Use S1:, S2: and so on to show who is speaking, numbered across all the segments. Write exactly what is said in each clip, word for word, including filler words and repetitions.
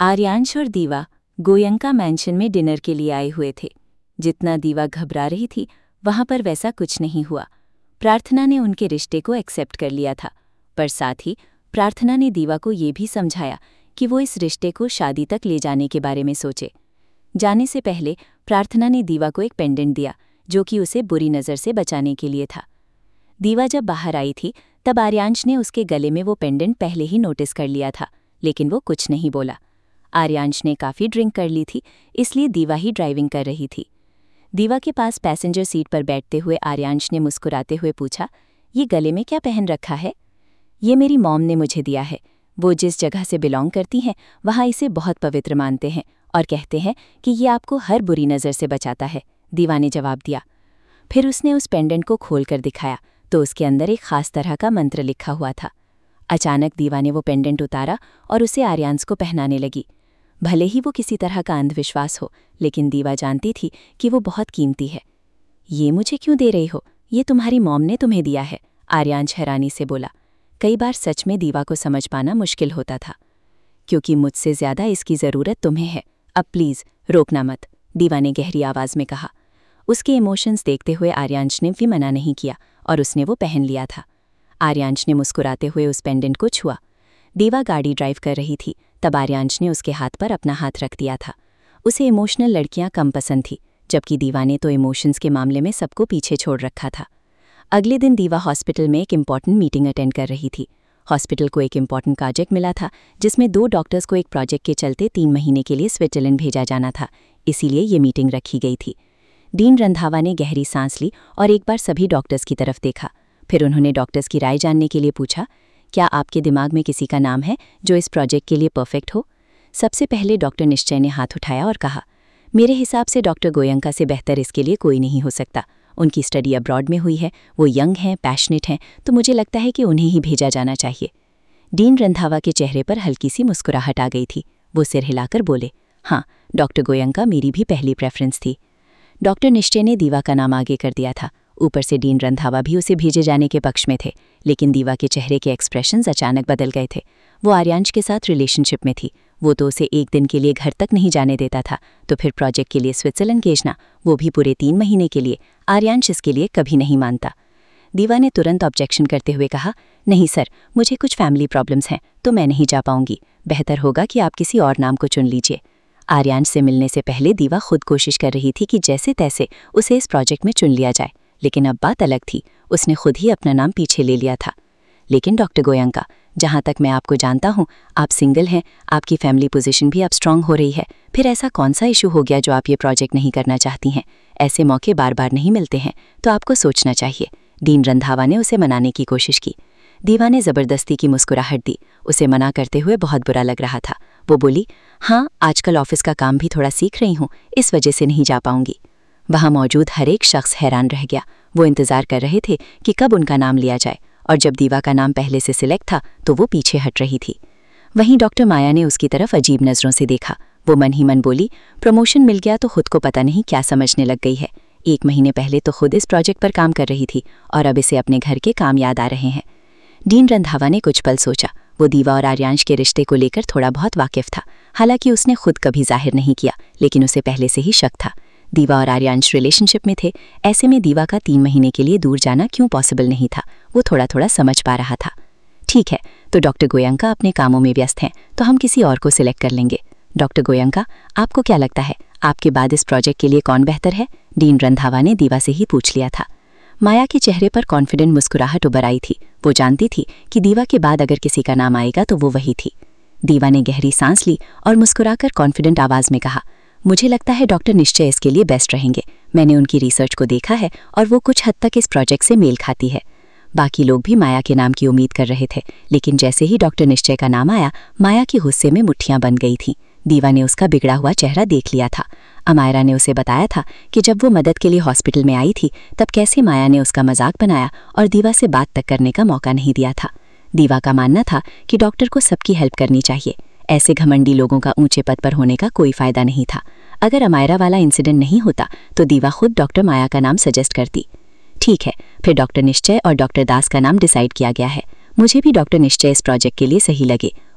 S1: आर्यांश और दीवा गोयंका मैंशन में डिनर के लिए आए हुए थे। जितना दीवा घबरा रही थी वहां पर वैसा कुछ नहीं हुआ। प्रार्थना ने उनके रिश्ते को एक्सेप्ट कर लिया था, पर साथ ही प्रार्थना ने दीवा को ये भी समझाया कि वो इस रिश्ते को शादी तक ले जाने के बारे में सोचे। जाने से पहले प्रार्थना ने दीवा को एक पेंडेंट दिया जो कि उसे बुरी नज़र से बचाने के लिए था। दीवा जब बाहर आई थी तब आर्यांश ने उसके गले में वो पेंडेंट पहले ही नोटिस कर लिया था, लेकिन वो कुछ नहीं बोला। आर्यांश ने काफ़ी ड्रिंक कर ली थी, इसलिए दीवा ही ड्राइविंग कर रही थी। दीवा के पास पैसेंजर सीट पर बैठते हुए आर्यांश ने मुस्कुराते हुए पूछा, ये गले में क्या पहन रखा है? ये मेरी मॉम ने मुझे दिया है। वो जिस जगह से बिलोंग करती हैं वहाँ इसे बहुत पवित्र मानते हैं और कहते हैं कि ये आपको हर बुरी नज़र से बचाता है, दीवा ने जवाब दिया। फिर उसने उस पेंडेंट को खोल कर दिखाया तो उसके अंदर एक खास तरह का मंत्र लिखा हुआ था। अचानक दीवा ने वो पेंडेंट उतारा और उसे आर्यांश को पहनाने लगी। भले ही वो किसी तरह का अंधविश्वास हो, लेकिन दीवा जानती थी कि वो बहुत कीमती है। ये मुझे क्यों दे रही हो? ये तुम्हारी मॉम ने तुम्हें दिया है, आर्यांश हैरानी से बोला। कई बार सच में दीवा को समझ पाना मुश्किल होता था। क्योंकि मुझसे ज़्यादा इसकी ज़रूरत तुम्हें है, अब प्लीज़ रोकना मत, दीवा ने गहरी आवाज़ में कहा। उसके इमोशंस देखते हुए आर्यांश ने भी मना नहीं किया और उसने वो पहन लिया था। आर्यांश ने मुस्कुराते हुए उस पेंडेंट को छुआ। दीवा गाड़ी ड्राइव कर रही थी, तब आर्यांश ने उसके हाथ पर अपना हाथ रख दिया था। उसे इमोशनल लड़कियां कम पसंद थी, जबकि दीवा ने तो इमोशंस के मामले में सबको पीछे छोड़ रखा था। अगले दिन दीवा हॉस्पिटल में एक इम्पॉर्टेंट मीटिंग अटेंड कर रही थी। हॉस्पिटल को एक इम्पॉर्टेंट प्रोजेक्ट मिला था, जिसमें दो डॉक्टर्स को एक प्रोजेक्ट के चलते तीन महीने के लिए स्विट्जरलैंड भेजा जाना था, इसीलिए ये मीटिंग रखी गई थी। डीन रंधावा ने गहरी सांस ली और एक बार सभी डॉक्टर्स की तरफ देखा। फिर उन्होंने डॉक्टर्स की राय जानने के लिए पूछा, क्या आपके दिमाग में किसी का नाम है जो इस प्रोजेक्ट के लिए परफेक्ट हो? सबसे पहले डॉक्टर निश्चय ने हाथ उठाया और कहा, मेरे हिसाब से डॉक्टर गोयंका से बेहतर इसके लिए कोई नहीं हो सकता। उनकी स्टडी अब्रॉड में हुई है, वो यंग हैं, पैशनेट हैं, तो मुझे लगता है कि उन्हें ही भेजा जाना चाहिए। डीन रंधावा के चेहरे पर हल्की सी मुस्कुराहट आ गई थी। वो सिर हिलाकर बोले, हाँ, डॉक्टर गोयंका मेरी भी पहली प्रेफरेंस थी। डॉक्टर निश्चय ने दीवा का नाम आगे कर दिया था। ऊपर से डीन रंधावा भी उसे भेजे जाने के पक्ष में थे, लेकिन दीवा के चेहरे के एक्सप्रेशंस अचानक बदल गए थे। वो आर्यांश के साथ रिलेशनशिप में थी, वो तो उसे एक दिन के लिए घर तक नहीं जाने देता था, तो फिर प्रोजेक्ट के लिए स्विट्जरलैंड भेजना, वो भी पूरे तीन महीने के लिए, आर्यांश इसके लिए कभी नहीं मानता। दीवा ने तुरंत ऑब्जेक्शन करते हुए कहा, नहीं सर, मुझे कुछ फैमिली प्रॉब्लम्स हैं तो मैं नहीं जा पाऊंगी। बेहतर होगा कि आप किसी और नाम को चुन लीजिए। आर्यांश से मिलने से पहले दीवा खुद कोशिश कर रही थी कि जैसे तैसे उसे इस प्रोजेक्ट में चुन लिया जाए, लेकिन अब बात अलग थी। उसने खुद ही अपना नाम पीछे ले लिया था। लेकिन डॉक्टर गोयंका, जहाँ तक मैं आपको जानता हूँ, आप सिंगल हैं, आपकी फैमिली पोजीशन भी अब स्ट्रांग हो रही है, फिर ऐसा कौन सा इशू हो गया जो आप ये प्रोजेक्ट नहीं करना चाहती हैं? ऐसे मौके बार बार नहीं मिलते हैं, तो आपको सोचना चाहिए। डीन रंधावा ने उसे मनाने की कोशिश की। दीवा ने ज़बरदस्ती की मुस्कुराहट दी। उसे मना करते हुए बहुत बुरा लग रहा था। वो बोली, हाँ, आजकल ऑफिस का काम भी थोड़ा सीख रही हूँ, इस वजह से नहीं जा पाऊंगी। वहाँ मौजूद हर एक शख्स हैरान रह गया। वो इंतज़ार कर रहे थे कि कब उनका नाम लिया जाए, और जब दीवा का नाम पहले से सिलेक्ट था तो वो पीछे हट रही थी। वहीं डॉक्टर माया ने उसकी तरफ अजीब नज़रों से देखा। वो मन ही मन बोली, प्रमोशन मिल गया तो खुद को पता नहीं क्या समझने लग गई है। एक महीने पहले तो खुद इस प्रोजेक्ट पर काम कर रही थी और अब इसे अपने घर के काम याद आ रहे हैं। डीन रंधावा ने कुछ पल सोचा। वो दीवा और आर्यांश के रिश्ते को लेकर थोड़ा बहुत वाकिफ था, हालांकि उसने खुद कभी जाहिर नहीं किया, लेकिन उसे पहले से ही शक था। दीवा और आर्यांश रिलेशनशिप में थे, ऐसे में दीवा का तीन महीने के लिए दूर जाना क्यों पॉसिबल नहीं था, वो थोड़ा थोड़ा समझ पा रहा था। ठीक है, तो डॉक्टर गोयंका अपने कामों में व्यस्त हैं, तो हम किसी और को सिलेक्ट कर लेंगे। डॉक्टर गोयंका, आपको क्या लगता है, आपके बाद इस प्रोजेक्ट के लिए कौन बेहतर है? डीन रंधावा ने दीवा से ही पूछ लिया था। माया के चेहरे पर कॉन्फिडेंट मुस्कुराहट उभर आई थी। वो जानती थी कि दीवा के बाद अगर किसी का नाम आएगा तो वो वही थी। दीवा ने गहरी सांस ली और मुस्कुराकर कॉन्फिडेंट आवाज़ में कहा, मुझे लगता है डॉक्टर निश्चय इसके लिए बेस्ट रहेंगे। मैंने उनकी रिसर्च को देखा है और वो कुछ हद तक इस प्रोजेक्ट से मेल खाती है। बाकी लोग भी माया के नाम की उम्मीद कर रहे थे, लेकिन जैसे ही डॉक्टर निश्चय का नाम आया, माया की गुस्से में मुट्ठियां बन गई थीं। दीवा ने उसका बिगड़ा हुआ चेहरा देख लिया था। अमायरा ने उसे बताया था कि जब वो मदद के लिए हॉस्पिटल में आई थी तब कैसे माया ने उसका मजाक बनाया और दीवा से बात तक करने का मौका नहीं दिया था। दीवा का मानना था कि डॉक्टर को सबकी हेल्प करनी चाहिए। ऐसे घमंडी लोगों का ऊंचे पद पर होने का कोई फायदा नहीं था। अगर अमायरा वाला इंसिडेंट नहीं होता तो दीवा खुद डॉक्टर माया का नाम सजेस्ट करती। ठीक है, फिर डॉक्टर निश्चय और डॉक्टर दास का नाम डिसाइड किया गया है। मुझे भी डॉक्टर निश्चय इस प्रोजेक्ट के लिए सही लगे।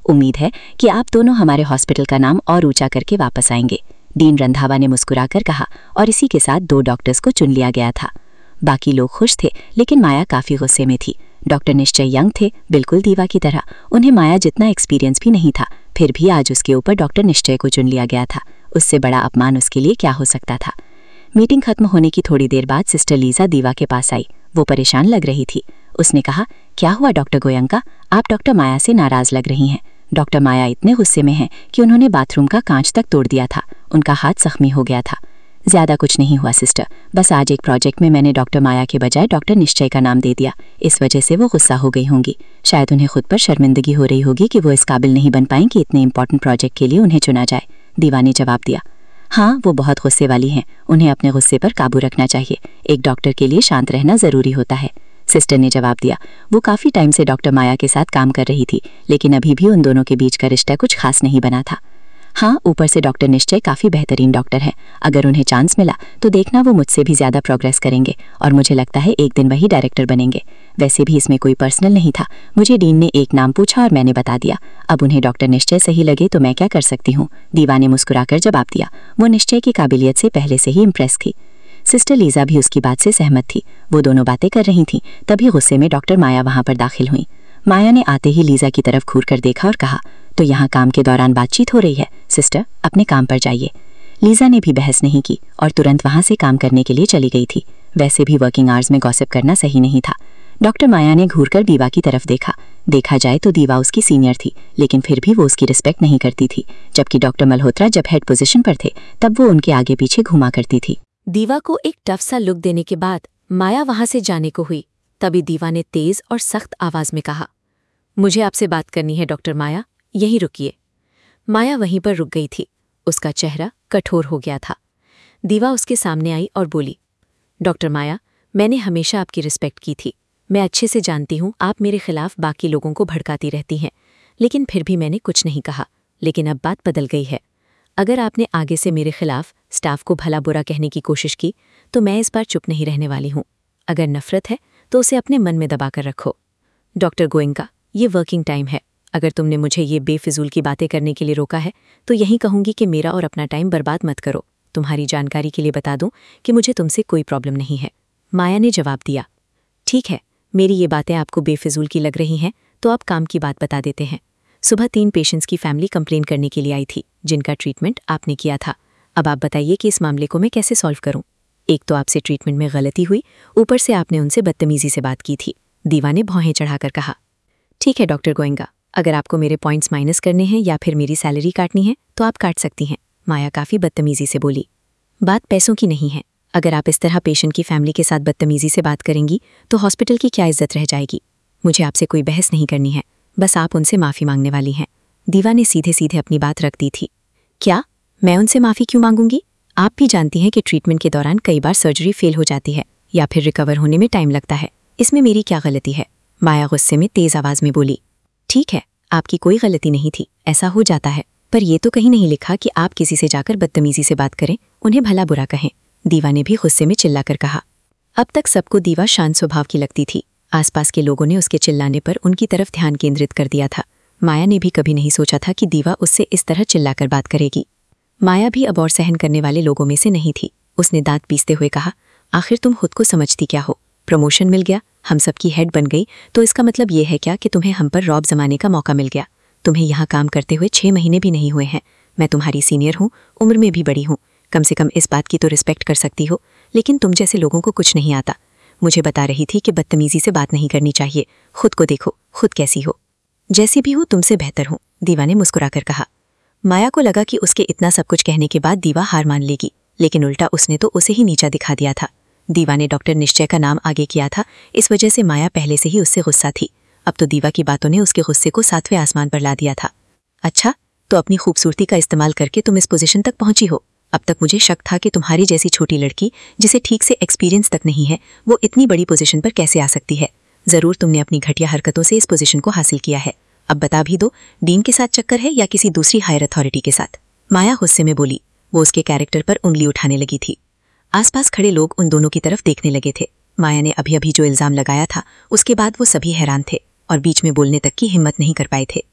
S1: उम्मीद है कि आप दोनों हमारे हॉस्पिटल का नाम और ऊंचा करके वापस आएंगे, डीन रंधावा ने मुस्कुराकर कहा और इसी के साथ दो डॉक्टर्स को चुन लिया गया था। बाकी लोग खुश थे, लेकिन माया काफ़ी गुस्से में थी। डॉक्टर निश्चय यंग थे, बिल्कुल दीवा की तरह। उन्हें माया जितना एक्सपीरियंस भी नहीं था, फिर भी आज उसके ऊपर डॉक्टर निश्चय को चुन लिया गया था। उससे बड़ा अपमान उसके लिए क्या हो सकता था। मीटिंग खत्म होने की थोड़ी देर बाद सिस्टर लीजा दीवा के पास आई। वो परेशान लग रही थी। उसने कहा, क्या हुआ डॉक्टर गोयंका, आप डॉक्टर माया से नाराज लग रही हैं। डॉक्टर माया इतने गुस्से में हैं कि उन्होंने बाथरूम का कांच तक तोड़ दिया था। उनका हाथ जख्मी हो गया था। ज्यादा कुछ नहीं हुआ सिस्टर, बस आज एक प्रोजेक्ट में मैंने डॉक्टर माया के बजाय डॉक्टर निश्चय का नाम दे दिया। इस वजह से वो गुस्सा हो गई होंगी। शायद उन्हें खुद पर शर्मिंदगी हो रही होगी कि वो इस काबिल नहीं बन पाएं कि इतने इंपॉर्टेंट प्रोजेक्ट के लिए उन्हें चुना जाए। दीवा ने जवाब दिया। हाँ, वो बहुत गुस्से वाली हैं, उन्हें अपने गुस्से पर काबू रखना चाहिए। एक डॉक्टर के लिए शांत रहना ज़रूरी होता है, सिस्टर ने जवाब दिया। वो काफ़ी टाइम से डॉक्टर माया के साथ काम कर रही थी, लेकिन अभी भी उन दोनों के बीच का रिश्ता कुछ खास नहीं बना था। हाँ, ऊपर से डॉक्टर निश्चय काफ़ी बेहतरीन डॉक्टर हैं। अगर उन्हें चांस मिला तो देखना वो मुझसे भी ज़्यादा प्रोग्रेस करेंगे और मुझे लगता है एक दिन वही डायरेक्टर बनेंगे। वैसे भी इसमें कोई पर्सनल नहीं था, मुझे डीन ने एक नाम पूछा और मैंने बता दिया। अब उन्हें डॉक्टर निश्चय सही लगे तो मैं क्या कर सकती हूँ, दीवा ने मुस्कुराकर जवाब दिया। वो निश्चय की काबिलियत से पहले से ही इम्प्रेस थी। सिस्टर लीजा भी उसकी बात से सहमत थी। वो दोनों बातें कर रही थीं, तभी गुस्से में डॉक्टर माया वहाँ पर दाखिल हुई। माया ने आते ही लीजा की तरफ घूर कर देखा और कहा, तो यहाँ काम के दौरान बातचीत हो रही है, सिस्टर अपने काम पर जाइए। लीजा ने भी बहस नहीं की और तुरंत वहाँ से काम करने के लिए चली गई थी। वैसे भी वर्किंग आवर्स में गॉसिप करना सही नहीं था। डॉक्टर माया ने घूर कर दीवा की तरफ देखा। देखा जाए तो दीवा उसकी सीनियर थी, लेकिन फिर भी वो उसकी रिस्पेक्ट नहीं करती थी। जबकि डॉक्टर मल्होत्रा जब हेड पोजीशन पर थे तब वो उनके आगे पीछे घुमा करती थी।
S2: दीवा को एक टफ सा लुक देने के बाद माया वहां से जाने को हुई। तभी दीवा ने तेज और सख्त आवाज में कहा, मुझे आपसे बात करनी है डॉक्टर माया, यहीं रुकिए। माया वहीं पर रुक गई थी। उसका चेहरा कठोर हो गया था। दीवा उसके सामने आई और बोली, डॉक्टर माया, मैंने हमेशा आपकी रिस्पेक्ट की थी। मैं अच्छे से जानती हूँ आप मेरे खिलाफ बाकी लोगों को भड़काती रहती हैं, लेकिन फिर भी मैंने कुछ नहीं कहा। लेकिन अब बात बदल गई है। अगर आपने आगे से मेरे खिलाफ स्टाफ को भला बुरा कहने की कोशिश की तो मैं इस बार चुप नहीं रहने वाली हूँ। अगर नफरत है तो उसे अपने मन में दबा कर रखो। डॉक्टर गोयंका, ये वर्किंग टाइम है। अगर तुमने मुझे ये बेफिजूल की बातें करने के लिए रोका है तो यही कहूंगी कि मेरा और अपना टाइम बर्बाद मत करो। तुम्हारी जानकारी के लिए बता दूं कि मुझे तुमसे कोई प्रॉब्लम नहीं है। माया ने जवाब दिया, ठीक है, मेरी ये बातें आपको बेफिजूल की लग रही हैं तो आप काम की बात बता देते हैं। सुबह तीन पेशेंट्स की फैमिली कंप्लेन करने के लिए आई थी, जिनका ट्रीटमेंट आपने किया था। अब आप बताइए कि इस मामले को मैं कैसे सॉल्व करूं। एक तो आपसे ट्रीटमेंट में गलती हुई, ऊपर से आपने उनसे बदतमीजी से बात की थी। दीवा ने भौहें चढ़ाकर कहा, ठीक है डॉक्टर गोयंका, अगर आपको मेरे पॉइंट्स माइनस करने हैं या फिर मेरी सैलरी काटनी है तो आप काट सकती हैं। माया काफ़ी बदतमीजी से बोली, बात पैसों की नहीं है। अगर आप इस तरह पेशेंट की फैमिली के साथ बदतमीजी से बात करेंगी तो हॉस्पिटल की क्या इज्जत रह जाएगी। मुझे आपसे कोई बहस नहीं करनी है, बस आप उनसे माफ़ी मांगने वाली हैं। दीवा ने सीधे सीधे अपनी बात रख दी थी। क्या मैं उनसे माफ़ी क्यों मांगूंगी? आप भी जानती हैं कि ट्रीटमेंट के दौरान कई बार सर्जरी फेल हो जाती है या फिर रिकवर होने में टाइम लगता है। इसमें मेरी क्या गलती है? माया गुस्से में तेज आवाज में बोली, ठीक है, आपकी कोई गलती नहीं थी, ऐसा हो जाता है, पर यह तो कहीं नहीं लिखा कि आप किसी से जाकर बदतमीजी से बात करें, उन्हें भला बुरा कहें। दीवा ने भी गुस्से में चिल्लाकर कहा। अब तक सबको दीवा शांत स्वभाव की लगती थी। आसपास के लोगों ने उसके चिल्लाने पर उनकी तरफ ध्यान केंद्रित कर दिया था। माया ने भी कभी नहीं सोचा था कि दीवा उससे इस तरह चिल्लाकर बात करेगी। माया भी अब और सहन करने वाले लोगों में से नहीं थी। उसने दांत पीसते हुए कहा, आखिर तुम खुद को समझती क्या हो? प्रमोशन मिल गया, हम सबकी हेड बन गई, तो इसका मतलब ये है क्या कि तुम्हें हम पर रौब जमाने का मौका मिल गया? तुम्हें यहाँ काम करते हुए छह महीने भी नहीं हुए हैं। मैं तुम्हारी सीनियर हूँ, उम्र में भी बड़ी हूँ, कम से कम इस बात की तो रिस्पेक्ट कर सकती हो। लेकिन तुम जैसे लोगों को कुछ नहीं आता। मुझे बता रही थी कि बदतमीजी से बात नहीं करनी चाहिए। खुद को देखो, खुद कैसी हो। जैसी भी हो तुमसे बेहतर हूँ, दीवा ने मुस्कुराकर कहा। माया को लगा कि उसके इतना सब कुछ कहने के बाद दीवा हार मान लेगी, लेकिन उल्टा उसने तो उसे ही नीचा दिखा दिया था। दीवा ने डॉक्टर निश्चय का नाम आगे किया था, इस वजह से माया पहले से ही उससे गुस्सा थी। अब तो दीवा की बातों ने उसके गुस्से को सातवें आसमान पर ला दिया था। अच्छा, तो अपनी खूबसूरती का इस्तेमाल करके तुम इस पोजीशन तक पहुंची हो। अब तक मुझे शक था कि तुम्हारी जैसी छोटी लड़की जिसे ठीक से एक्सपीरियंस तक नहीं है, वो इतनी बड़ी पोजीशन पर कैसे आ सकती है। जरूर तुमने अपनी घटिया हरकतों से इस पोजीशन को हासिल किया है। अब बता भी दो, डीन के साथ चक्कर है या किसी दूसरी हायर अथॉरिटी के साथ? माया गुस्से में बोली। वो उसके कैरेक्टर पर उंगली उठाने लगी थी। आसपास खड़े लोग उन दोनों की तरफ देखने लगे थे। माया ने अभी अभी जो इल्जाम लगाया था उसके बाद वो सभी हैरान थे और बीच में बोलने तक की हिम्मत नहीं कर पाए थे।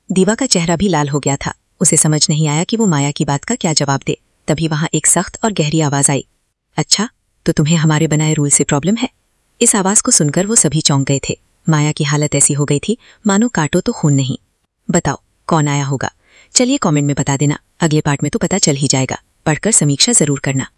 S2: दीवा का चेहरा भी लाल हो गया था। उसे समझ नहीं आया कि वो माया की बात का क्या जवाब दे। तभी वहां एक सख्त और गहरी आवाज आई। अच्छा, तो तुम्हें हमारे बनाए रूल से प्रॉब्लम है? इस आवाज को सुनकर वो सभी चौंक गए थे। माया की हालत ऐसी हो गई थी मानो काटो तो खून नहीं। बताओ कौन आया होगा? चलिए कमेंट में बता देना। अगले पार्ट में तो पता चल ही जाएगा। पढ़कर समीक्षा जरूर करना।